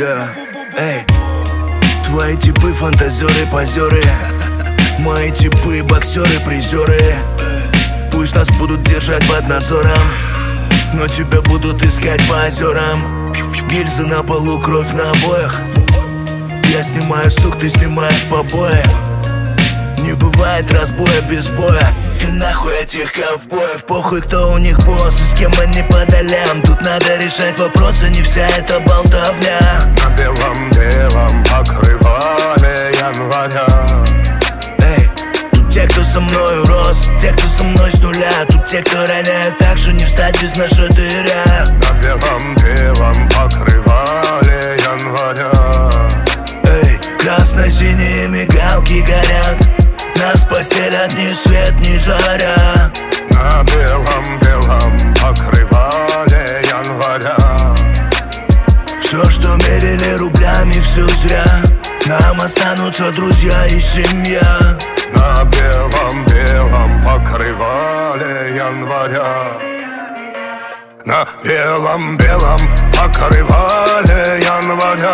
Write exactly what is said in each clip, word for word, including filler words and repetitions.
Yeah. Эй, твои типы фантазеры, позеры. Мои типы боксеры, призеры. Пусть нас будут держать под надзором, но тебя будут искать по озерам. Гильзы на полу, кровь на обоях. Я снимаю сук, ты снимаешь побои. Не бывает разбоя без боя. И нахуй этих ковбоев. Похуй, кто у них босс и с кем они по долям. Тут надо решать вопросы, не вся эта болтовня. На белом-белом покрывале января. Эй, тут те, кто со мною рос, те, кто со мной с нуля. Тут те, кто роняют так же, не встать без нашатыря. На белом-белом покрывале января. Эй, красно-синие мигалки горят. Нас постелят ни свет, ни заря. На белом-белом покрывале января. Все, что мерили рублями, все зря. Нам останутся друзья и семья. На белом-белом покрывале января. На белом-белом покрывале января.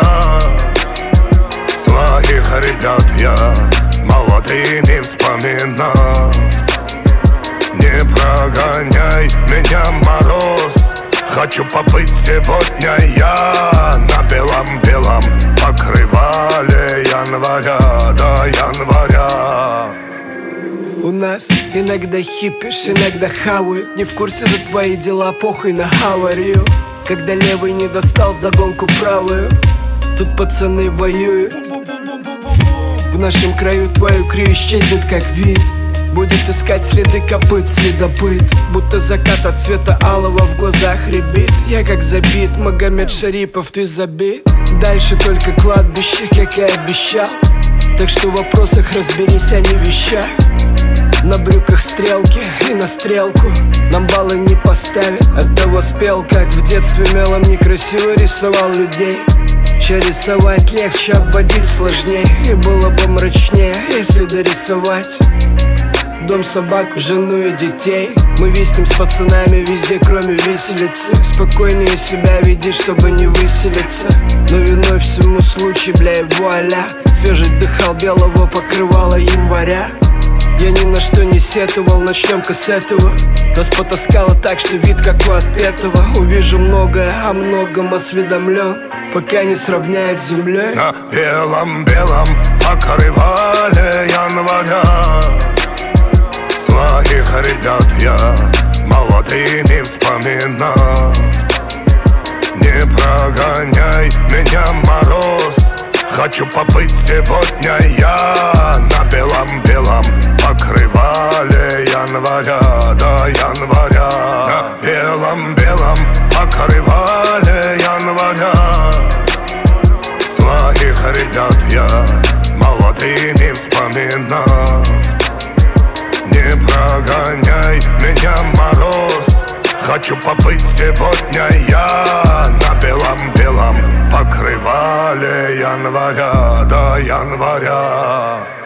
Своих ребят я молодыми вспоминал. Не прогоняй меня, мороз. Хочу побыть сегодня я на белом-белом покрывале января, до января. У нас иногда хипишь, иногда хавают. Не в курсе за твои дела, похуй на аварию. Когда левый не достал вдогонку правую, тут пацаны воюют. В нашем краю твою крию исчезнет как вид. Будет искать следы копыт следопыт. Будто закат от цвета алого в глазах рябит. Я как забит, Магомед Шарипов, ты забит. Дальше только кладбище, как и обещал. Так что в вопросах разберись, а не в вещах. На брюках стрелки и на стрелку нам баллы не поставят. Оттого спел, как в детстве мелом некрасиво рисовал людей. Че рисовать легче, обводить сложнее. И было бы мрачнее, если дорисовать дом, собаку, жену и детей. Мы виснем с пацанами везде, кроме виселицы. Спокойнее себя веди, чтобы не выселиться. Но виной всему случай, бля, и вуаля. Свежесть дыхал белого покрывала января. Я ни на что не сетовал, начнем-ка с этого. Нас потаскало так, что вид как у отпетого. Увижу многое, о многом осведомлен, пока не сравняют с землей. На белом-белом покрывале января. Своих ребят я молодыми вспоминал. Не прогоняй меня, мороз. Хочу побыть сегодня я на белом-белом покрывале января, до января. На белом-белом покрывале января. Своих ребят я молодыми вспоминал. Не прогоняй меня, мороз. Хочу побыть сегодня я на белом-белом покрывале января, до января.